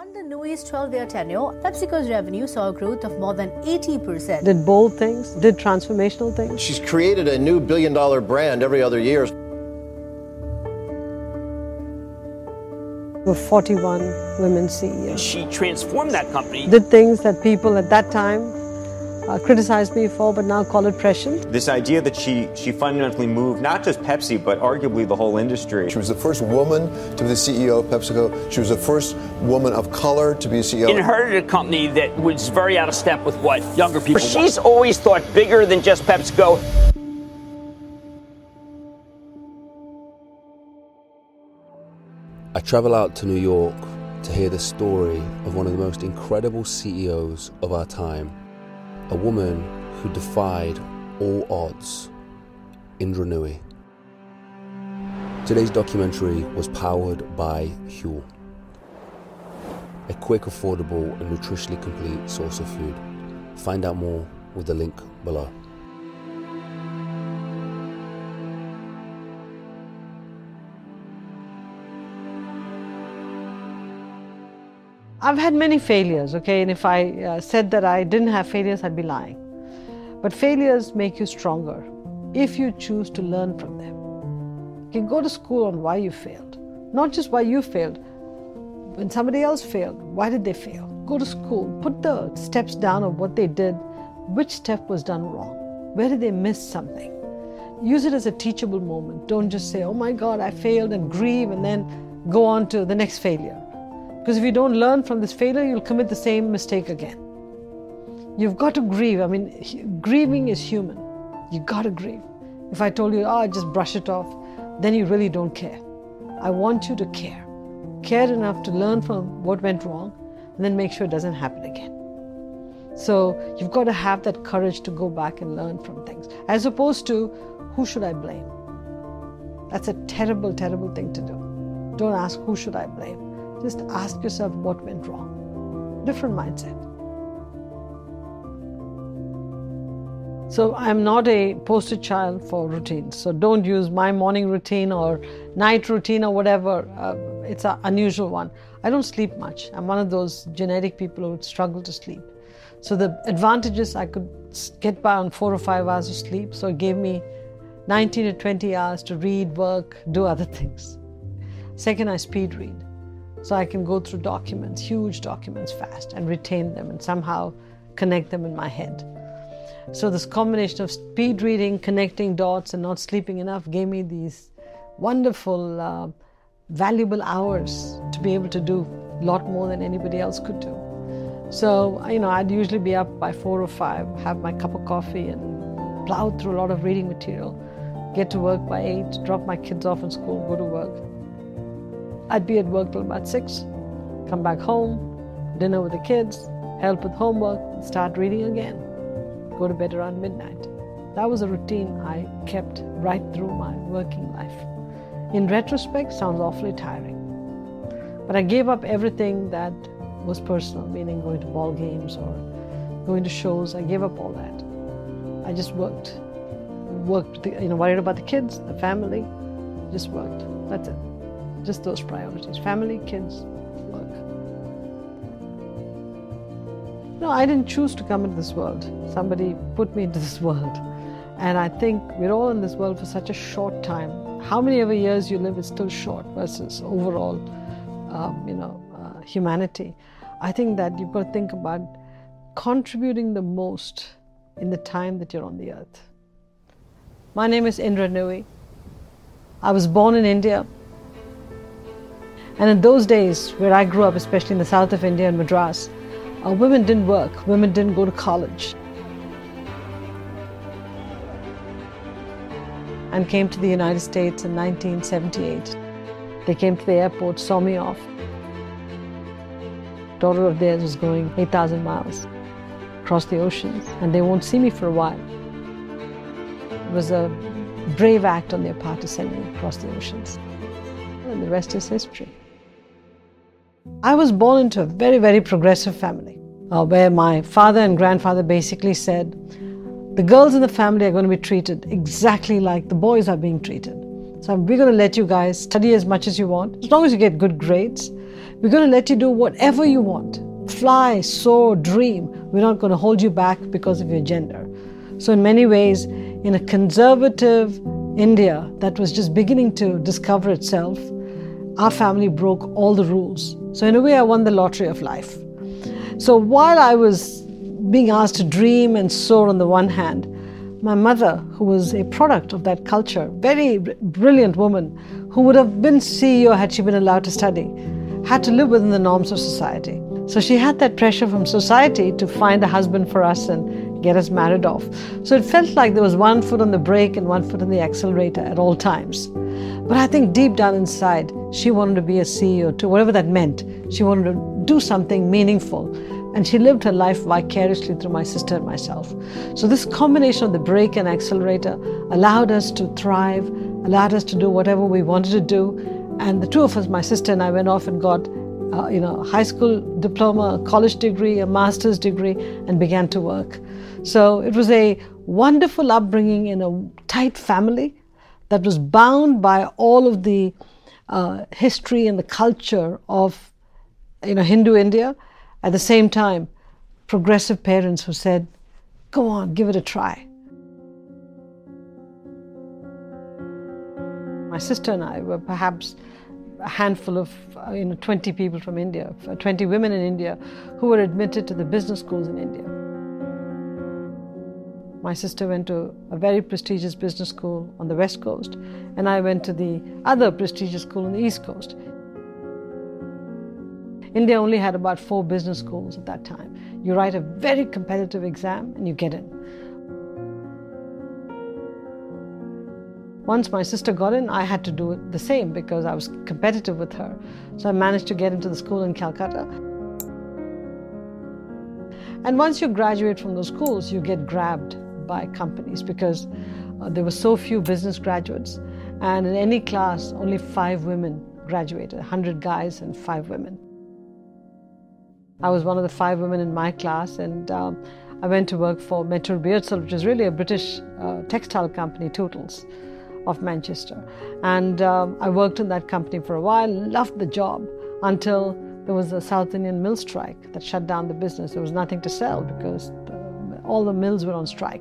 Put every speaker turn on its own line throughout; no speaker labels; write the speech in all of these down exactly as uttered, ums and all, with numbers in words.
Under Nui's twelve-year tenure, PepsiCo's revenue saw a growth of more than eighty percent.
Did bold things, did transformational things.
She's created a new billion-dollar brand every other year.
There were forty-one women C E Os.
She transformed that company.
Did things that people at that time uh, criticized me for, but now call it prescient.
This idea that she, she fundamentally moved not just Pepsi, but arguably the whole industry.
She was the first woman to be the C E O of PepsiCo. She was the first woman of color to be a C E O.
Inherited a company that was very out of step with what younger people want. She's always thought bigger than just PepsiCo.
I travel out to New York to hear the story of one of the most incredible C E Os of our time, a woman who defied all odds, Indra Nooyi. Today's documentary was powered by Huel, a quick, affordable and nutritionally complete source of food. Find out more with the link below.
I've had many failures, okay, and if I uh, said that I didn't have failures, I'd be lying. But failures make you stronger if you choose to learn from them. You can go to school on why you failed, not just why you failed. When somebody else failed, why did they fail? Go to school, put the steps down of what they did, which step was done wrong, where did they miss something? Use it as a teachable moment. Don't just say, oh my God, I failed, and grieve and then go on to the next failure. Because if you don't learn from this failure, you'll commit the same mistake again. You've got to grieve. I mean, grieving is human. You've got to grieve. If I told you, oh, just brush it off, then you really don't care. I want you to care. Care enough to learn from what went wrong and then make sure it doesn't happen again. So you've got to have that courage to go back and learn from things. As opposed to, who should I blame? That's a terrible, terrible thing to do. Don't ask, who should I blame? Just ask yourself what went wrong. Different mindset. So I'm not a poster child for routines. So don't use my morning routine or night routine or whatever. Uh, it's an unusual one. I don't sleep much. I'm one of those genetic people who struggle to sleep. So the advantage is I could get by on four or five hours of sleep. So it gave me nineteen to twenty hours to read, work, do other things. Second, I speed read. So I can go through documents, huge documents fast, and retain them and somehow connect them in my head. So this combination of speed reading, connecting dots, and not sleeping enough gave me these wonderful, uh, valuable hours to be able to do a lot more than anybody else could do. So, you know, I'd usually be up by four or five, have my cup of coffee and plow through a lot of reading material, get to work by eight, drop my kids off in school, go to work. I'd be at work till about six, come back home, dinner with the kids, help with homework, start reading again, go to bed around midnight. That was a routine I kept right through my working life. In retrospect, sounds awfully tiring. But I gave up everything that was personal, meaning going to ball games or going to shows. I gave up all that. I just worked. Worked, you know, worried about the kids, the family, just worked. That's it. Just those priorities, family, kids, work. No, I didn't choose to come into this world. Somebody put me into this world. And I think we're all in this world for such a short time. How many ever years you live is still short versus overall, um, you know, uh, humanity. I think that you've got to think about contributing the most in the time that you're on the earth. My name is Indra Nooyi. I was born in India. And in those days, where I grew up, especially in the south of India and Madras, uh, women didn't work, women didn't go to college. And came to the United States in nineteen seventy-eight. They came to the airport, saw me off. Daughter of theirs was going eight thousand miles across the oceans, and they won't see me for a while. It was a brave act on their part to send me across the oceans. And the rest is history. I was born into a very, very progressive family, uh, where my father and grandfather basically said, the girls in the family are going to be treated exactly like the boys are being treated. So we're going to let you guys study as much as you want, as long as you get good grades. We're going to let you do whatever you want. Fly, soar, dream. We're not going to hold you back because of your gender. So in many ways, in a conservative India that was just beginning to discover itself, our family broke all the rules. So in a way, I won the lottery of life. So while I was being asked to dream and soar on the one hand, my mother, who was a product of that culture, very brilliant woman, who would have been C E O had she been allowed to study, had to live within the norms of society. So she had that pressure from society to find a husband for us and get us married off. So it felt like there was one foot on the brake and one foot on the accelerator at all times. But I think deep down inside, she wanted to be a C E O too, whatever that meant. She wanted to do something meaningful. And she lived her life vicariously through my sister and myself. So this combination of the brake and accelerator allowed us to thrive, allowed us to do whatever we wanted to do. And the two of us, my sister and I, went off and got uh, you know, a high school diploma, a college degree, a master's degree, and began to work. So it was a wonderful upbringing in a tight family that was bound by all of the uh, history and the culture of you know, Hindu India. At the same time, progressive parents who said, go on, give it a try. My sister and I were perhaps a handful of uh, you know, twenty people from India, twenty women in India who were admitted to the business schools in India. My sister went to a very prestigious business school on the West Coast, and I went to the other prestigious school on the East Coast. India only had about four business schools at that time. You write a very competitive exam and you get in. Once my sister got in, I had to do it the same because I was competitive with her. So I managed to get into the school in Calcutta. And once you graduate from those schools, you get grabbed by companies because uh, there were so few business graduates. And in any class, only five women graduated, one hundred guys and five women. I was one of the five women in my class, and um, I went to work for Metro Beardsall, which is really a British uh, textile company, Tootles, of Manchester. And um, I worked in that company for a while, loved the job, until there was a South Indian mill strike that shut down the business. There was nothing to sell because the, all the mills were on strike.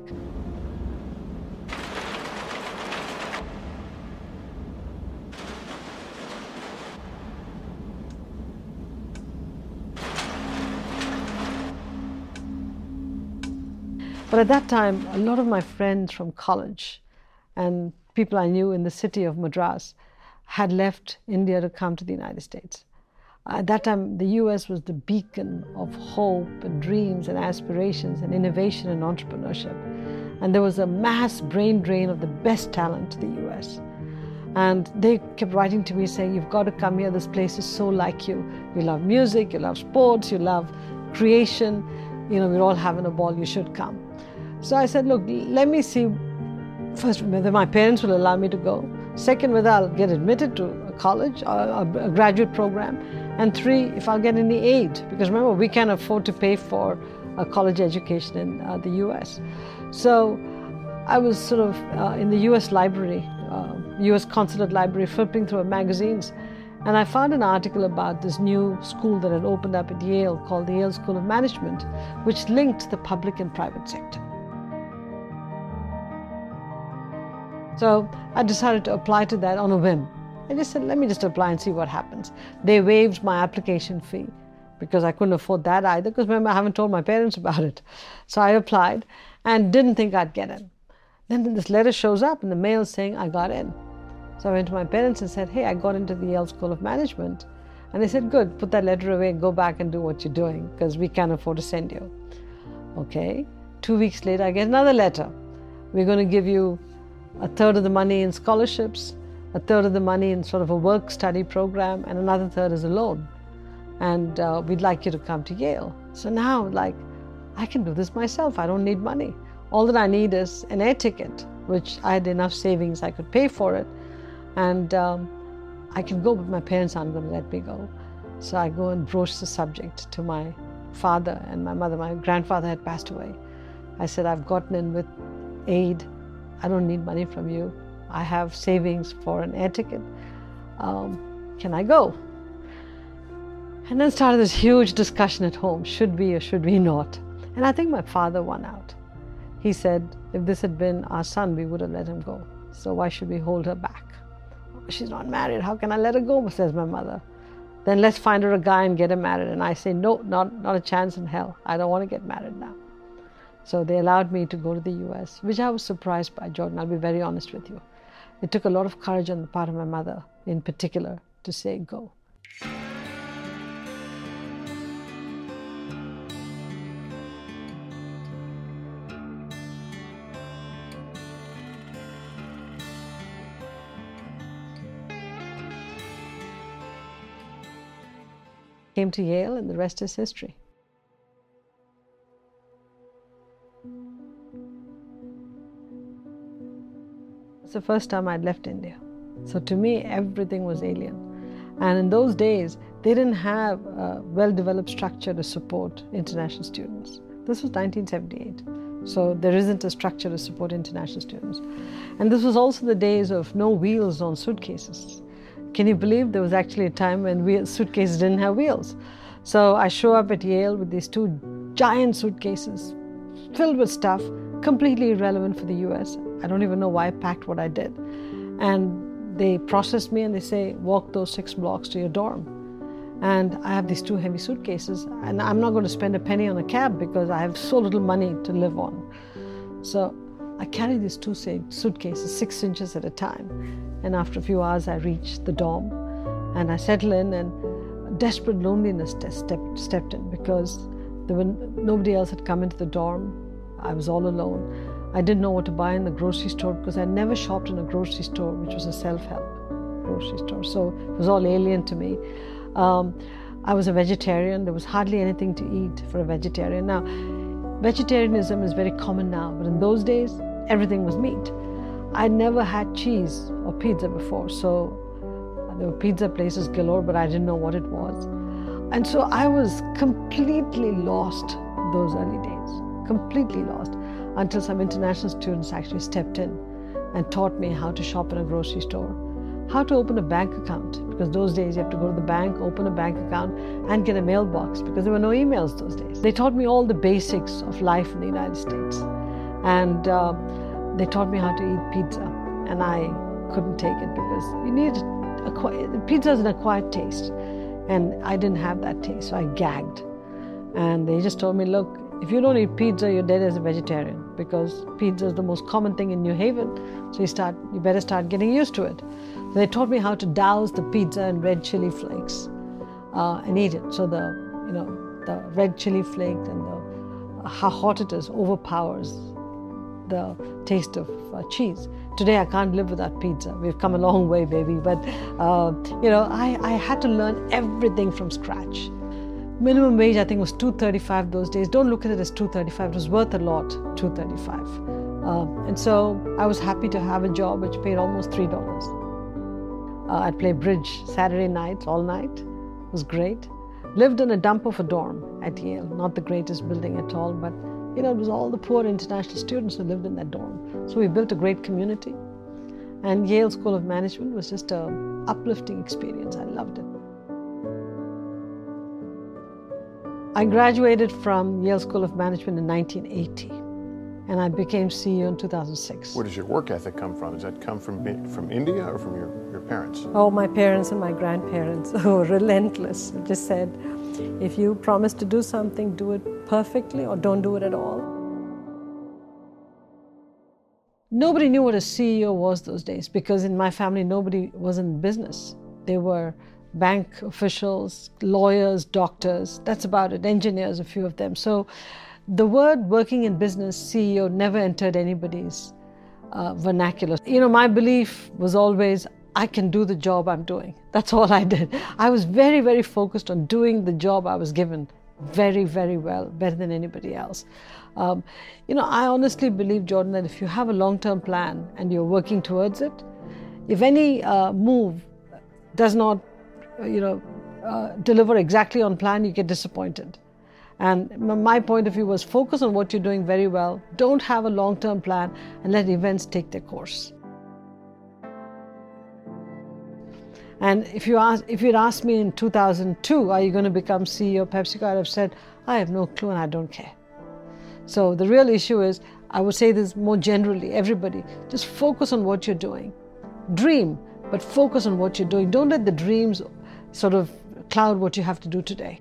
But at that time, a lot of my friends from college and people I knew in the city of Madras had left India to come to the United States. At that time, the U S was the beacon of hope and dreams and aspirations and innovation and entrepreneurship. And there was a mass brain drain of the best talent to the U S. And they kept writing to me saying, you've got to come here, this place is so like you. You love music, you love sports, you love creation, you know, we're all having a ball, you should come. So I said, look, let me see, first, whether my parents will allow me to go. Second, whether I'll get admitted to a college or a graduate program. And three, if I'll get any aid. Because remember, we can't afford to pay for a college education in uh, the U S. So I was sort of uh, in the U S library, uh, U S consulate library, flipping through magazines. And I found an article about this new school that had opened up at Yale called the Yale School of Management, which linked the public and private sector. So I decided to apply to that on a whim. I just said, let me just apply and see what happens. They waived my application fee because I couldn't afford that either, because remember, I haven't told my parents about it. So I applied and didn't think I'd get in. Then this letter shows up in the mail saying I got in. So I went to my parents and said, hey, I got into the Yale School of Management. And they said, good, put that letter away, go back and do what you're doing, because we can't afford to send you. Okay, two weeks later, I get another letter. We're going to give you a third of the money in scholarships, a third of the money in sort of a work-study program, and another third is a loan. And uh, we'd like you to come to Yale. So now, like, I can do this myself. I don't need money. All that I need is an air ticket, which I had enough savings I could pay for it. And um, I can go, but my parents aren't going to let me go. So I go and broach the subject to my father and my mother. My grandfather had passed away. I said, I've gotten in with aid. I don't need money from you. I have savings for an air ticket. Um, can I go? And then started this huge discussion at home, should we or should we not? And I think my father won out. He said, if this had been our son, we would have let him go. So why should we hold her back? She's not married, how can I let her go, says my mother. Then let's find her a guy and get her married. And I say, no, not, not a chance in hell. I don't want to get married now. So they allowed me to go to the U S, which I was surprised by, Jordan, I'll be very honest with you. It took a lot of courage on the part of my mother, in particular, to say go. Came to Yale, and the rest is history. It's the first time I'd left India. So to me, everything was alien. And in those days, they didn't have a well-developed structure to support international students. This was nineteen seventy-eight. So there isn't a structure to support international students. And this was also the days of no wheels on suitcases. Can you believe there was actually a time when wheel, suitcases didn't have wheels? So I show up at Yale with these two giant suitcases filled with stuff, completely irrelevant for the U S. I don't even know why I packed what I did. And they processed me and they say, walk those six blocks to your dorm. And I have these two heavy suitcases, and I'm not going to spend a penny on a cab because I have so little money to live on. So I carry these two suitcases six inches at a time. And after a few hours, I reach the dorm and I settle in, and desperate loneliness stepped, stepped in because there were, nobody else had come into the dorm. I was all alone. I didn't know what to buy in the grocery store because I never shopped in a grocery store, which was a self-help grocery store. So it was all alien to me. Um, I was a vegetarian. There was hardly anything to eat for a vegetarian. Now, vegetarianism is very common now, but in those days, everything was meat. I'd never had cheese or pizza before, so there were pizza places galore, but I didn't know what it was. And so I was completely lost those early days, completely lost, until some international students actually stepped in and taught me how to shop in a grocery store, how to open a bank account, because those days you have to go to the bank, open a bank account, and get a mailbox, because there were no emails those days. They taught me all the basics of life in the United States. And uh, they taught me how to eat pizza, and I couldn't take it because you need a, pizza is an acquired taste, and I didn't have that taste, so I gagged. And they just told me, look, if you don't eat pizza, you're dead as a vegetarian, because pizza is the most common thing in New Haven, so you start, you better start getting used to it. So they taught me how to douse the pizza in red chili flakes uh, and eat it. So the, you know, the red chili flakes and the, how hot it is overpowers the taste of uh, cheese. Today I can't live without pizza. We've come a long way, baby. But uh, you know, I, I had to learn everything from scratch. Minimum wage, I think, was two thirty-five those days. Don't look at it as two thirty-five. It was worth a lot, two thirty-five. Uh, and so I was happy to have a job which paid almost three dollars. Uh, I'd play bridge Saturday nights, all night. It was great. Lived in a dump of a dorm at Yale. Not the greatest building at all, but you know, it was all the poor international students who lived in that dorm. So we built a great community. And Yale School of Management was just an uplifting experience. I loved it. I graduated from Yale School of Management in nineteen eighty, and I became C E O in two thousand six.
Where does your work ethic come from? Does that come from from India or from your, your parents?
Oh, my parents and my grandparents who were relentless. Just said, if you promise to do something, do it perfectly or don't do it at all. Nobody knew what a C E O was those days, because in my family, nobody was in business. They were bank officials, lawyers, doctors, that's about it, engineers, a few of them. So the word working in business, C E O, never entered anybody's uh, vernacular. You know, my belief was always, I can do the job I'm doing. That's all I did. I was very, very focused on doing the job I was given very, very well, better than anybody else. Um, you know, I honestly believe, Jordan, that if you have a long-term plan and you're working towards it, if any uh, move does not, you know, uh, deliver exactly on plan, you get disappointed. And my point of view was focus on what you're doing very well. Don't have a long-term plan and let events take their course. And if you ask, if you'd asked me in two thousand two, are you going to become C E O of PepsiCo, I'd have said, I have no clue and I don't care. So the real issue is, I would say this more generally, everybody, just focus on what you're doing. Dream, but focus on what you're doing. Don't let the dreams sort of cloud what you have to do today.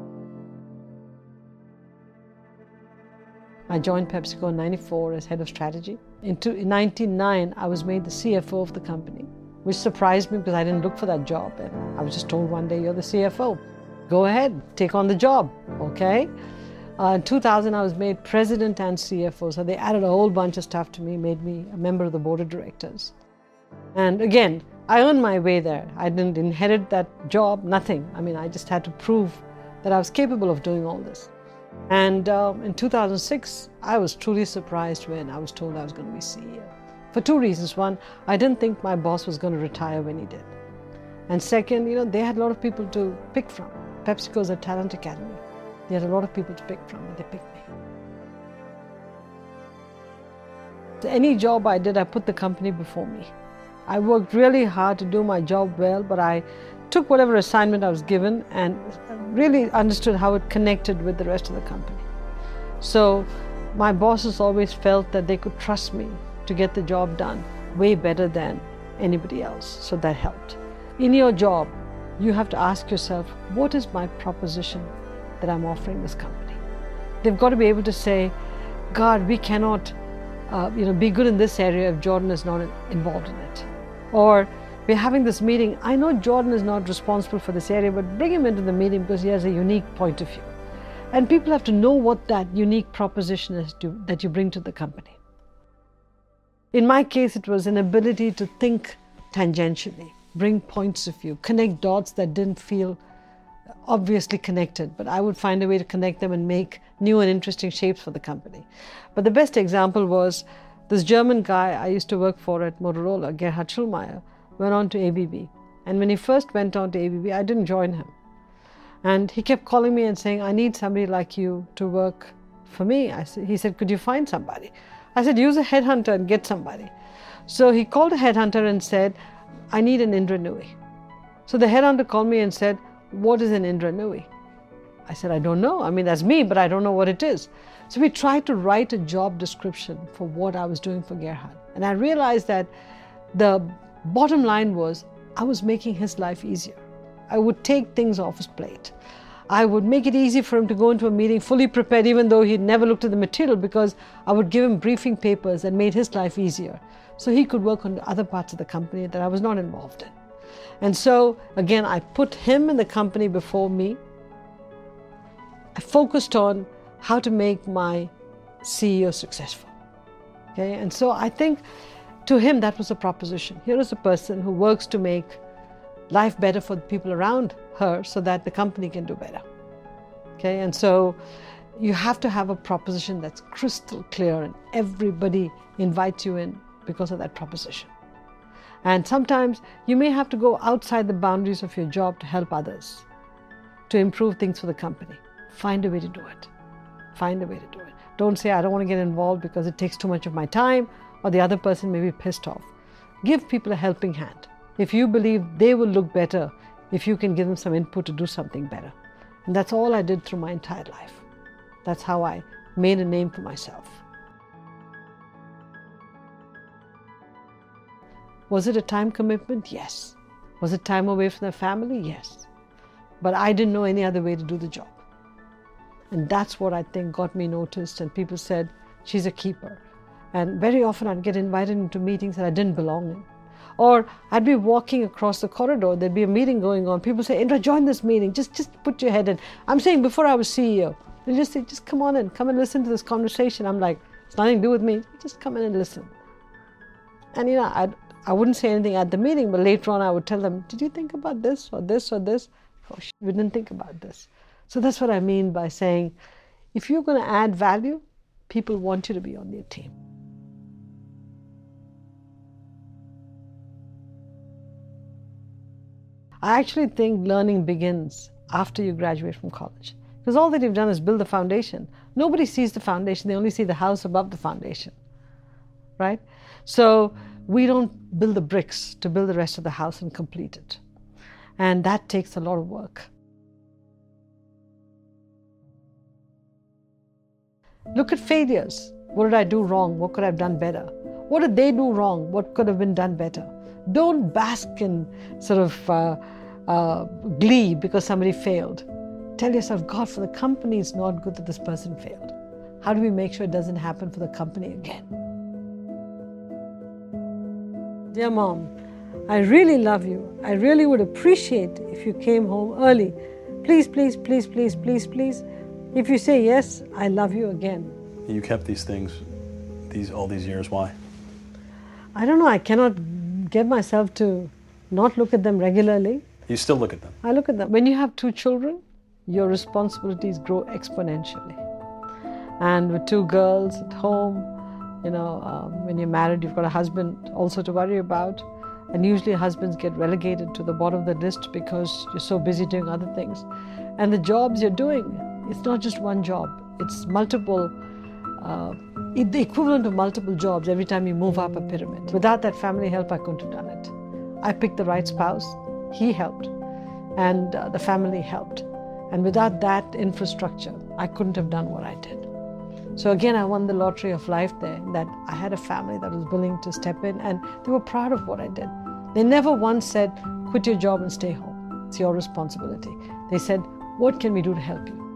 I joined PepsiCo in ninety-four as head of strategy. In nineteen oh nine, I was made the C F O of the company, which surprised me because I didn't look for that job. And I was just told one day, you're the C F O. Go ahead, take on the job, okay? Uh, in two thousand, I was made president and C F O. So they added a whole bunch of stuff to me, made me a member of the board of directors. And again, I earned my way there. I didn't inherit that job, nothing. I mean, I just had to prove that I was capable of doing all this. And um, in two thousand six, I was truly surprised when I was told I was going to be C E O. For two reasons. One, I didn't think my boss was going to retire when he did. And second, you know, they had a lot of people to pick from. PepsiCo is a talent academy. They had a lot of people to pick from, and they picked me. So any job I did, I put the company before me. I worked really hard to do my job well, but I took whatever assignment I was given and really understood how it connected with the rest of the company. So my bosses always felt that they could trust me to get the job done way better than anybody else. So that helped. In your job, you have to ask yourself, what is my proposition that I'm offering this company? They've got to be able to say, God, we cannot uh, you know, be good in this area if Jordan is not involved in it. Or we're having this meeting, I know Jordan is not responsible for this area, but bring him into the meeting because he has a unique point of view. And people have to know what that unique proposition is to, that you bring to the company. In my case, it was an ability to think tangentially, bring points of view, connect dots that didn't feel obviously connected, but I would find a way to connect them and make new and interesting shapes for the company. But the best example was this German guy I used to work for at Motorola, Gerhard Schulmeier, went on to A B B. And when he first went on to A B B, I didn't join him. And he kept calling me and saying, I need somebody like you to work for me. I said, he said, could you find somebody? I said, use a headhunter and get somebody. So he called a headhunter and said, I need an Indra Nooyi. So the headhunter called me and said, what is an Indra Nooyi? I said, I don't know. I mean, that's me, but I don't know what it is. So we tried to write a job description for what I was doing for Gerhard. And I realized that the bottom line was, I was making his life easier. I would take things off his plate. I would make it easy for him to go into a meeting fully prepared, even though he'd never looked at the material, because I would give him briefing papers that made his life easier. So he could work on the other parts of the company that I was not involved in. And so, again, I put him and the company before me. I focused on how to make my C E O successful. Okay? And so I think to him that was a proposition. Here is a person who works to make life better for the people around her so that the company can do better. Okay? And so you have to have a proposition that's crystal clear and everybody invites you in because of that proposition. And sometimes you may have to go outside the boundaries of your job to help others, to improve things for the company. Find a way to do it. Find a way to do it. Don't say, I don't want to get involved because it takes too much of my time, or the other person may be pissed off. Give people a helping hand. If you believe they will look better, if you can give them some input to do something better. And that's all I did through my entire life. That's how I made a name for myself. Was it a time commitment? Yes. Was it time away from the family? Yes. But I didn't know any other way to do the job. And that's what I think got me noticed, and people said, she's a keeper. And very often I'd get invited into meetings that I didn't belong in. Or I'd be walking across the corridor, there'd be a meeting going on. People say, Indra, join this meeting, just, just put your head in. I'm saying before I was C E O, they'll just say, just come on in, come and listen to this conversation. I'm like, it's nothing to do with me, just come in and listen. And you know, I'd, I wouldn't say anything at the meeting, but later on I would tell them, did you think about this or this or this? Oh, shit, we didn't think about this. So that's what I mean by saying, if you're going to add value, people want you to be on their team. I actually think learning begins after you graduate from college. Because all that you've done is build the foundation. Nobody sees the foundation, they only see the house above the foundation. Right? So we don't build the bricks to build the rest of the house and complete it. And that takes a lot of work. Look at failures. What did I do wrong? What could I have done better? What did they do wrong? What could have been done better? Don't bask in sort of uh, uh, glee because somebody failed. Tell yourself, God, for the company, it's not good that this person failed. How do we make sure it doesn't happen for the company again? Dear Mom, I really love you. I really would appreciate if you came home early. Please, please, please, please, please, please. If you say yes, I love you again.
You kept these things these all these years. Why?
I don't know. I cannot get myself to not look at them regularly.
You still look at them?
I look at them. When you have two children, your responsibilities grow exponentially. And with two girls at home, you know, um, when you're married, you've got a husband also to worry about. And usually husbands get relegated to the bottom of the list because you're so busy doing other things. And the jobs you're doing, it's not just one job. It's multiple, uh, the equivalent of multiple jobs every time you move up a pyramid. Without that family help, I couldn't have done it. I picked the right spouse, he helped, and uh, the family helped. And without that infrastructure, I couldn't have done what I did. So again, I won the lottery of life there, that I had a family that was willing to step in, and they were proud of what I did. They never once said, quit your job and stay home. It's your responsibility. They said, what can we do to help you?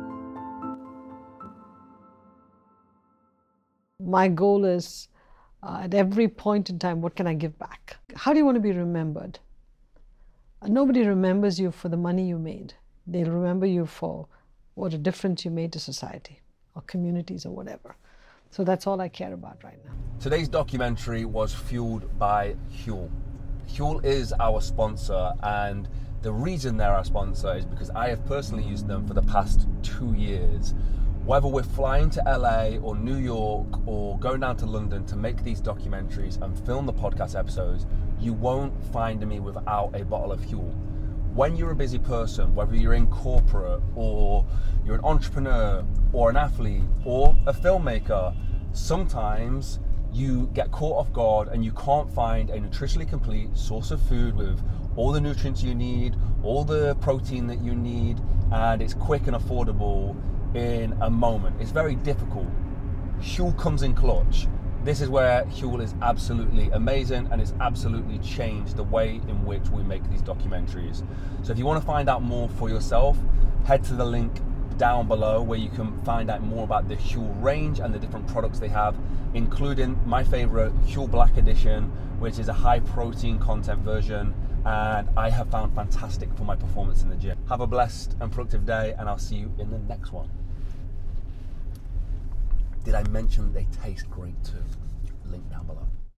My goal is, uh, at every point in time, what can I give back? How do you want to be remembered? Uh, nobody remembers you for the money you made. They'll remember you for what a difference you made to society or communities or whatever. So that's all I care about right now.
Today's documentary was fueled by Huel. Huel is our sponsor, and the reason they're our sponsor is because I have personally used them for the past two years. Whether we're flying to L A or New York or going down to London to make these documentaries and film the podcast episodes, you won't find me without a bottle of Huel. When you're a busy person, whether you're in corporate or you're an entrepreneur or an athlete or a filmmaker, sometimes you get caught off guard and you can't find a nutritionally complete source of food with all the nutrients you need, all the protein that you need, and it's quick and affordable in a moment. It's very difficult. Huel comes in clutch. This is where Huel is absolutely amazing, and it's absolutely changed the way in which we make these documentaries. So if you want to find out more for yourself, head to the link down below where you can find out more about the Huel range and the different products they have, including my favorite Huel Black Edition, which is a high protein content version, and I have found fantastic for my performance in the gym. Have a blessed and productive day, and I'll see you in the next one. Did I mention they taste great too? Link down below.